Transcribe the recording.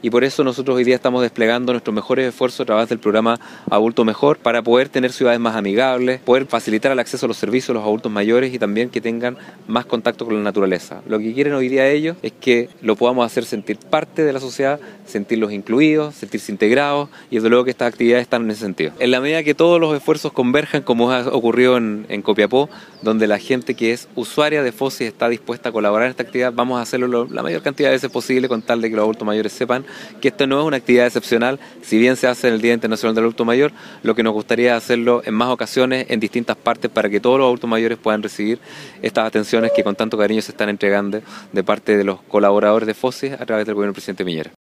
y por eso nosotros hoy día estamos desplegando nuestros mejores esfuerzos a través del programa Adulto Mejor para poder tener ciudades más amigables, poder facilitar el acceso a los servicios a los adultos mayores y también que tengan más contacto con la naturaleza. Lo que quieren hoy día ellos es que lo podamos hacer sentir parte de la sociedad, sentirlos incluidos, sentirse integrados, y desde luego que estas actividades están en ese sentido. En la medida que todos los esfuerzos converjan, como ha ocurrido en Copiapó, donde la gente que es usuaria de FOSI está dispuesta a colaborar en esta actividad, vamos a hacerlo la mayor cantidad de veces posible con tal de que los adultos mayores sepan que esto no es una actividad excepcional, si bien se hace en el Día Internacional del Adulto Mayor, lo que nos gustaría hacerlo en más ocasiones, en distintas partes, para que todos los adultos mayores puedan recibir estas atenciones que con tanto cariño se están entregando de parte de los colaboradores de FOSI a través del gobierno del presidente Piñera.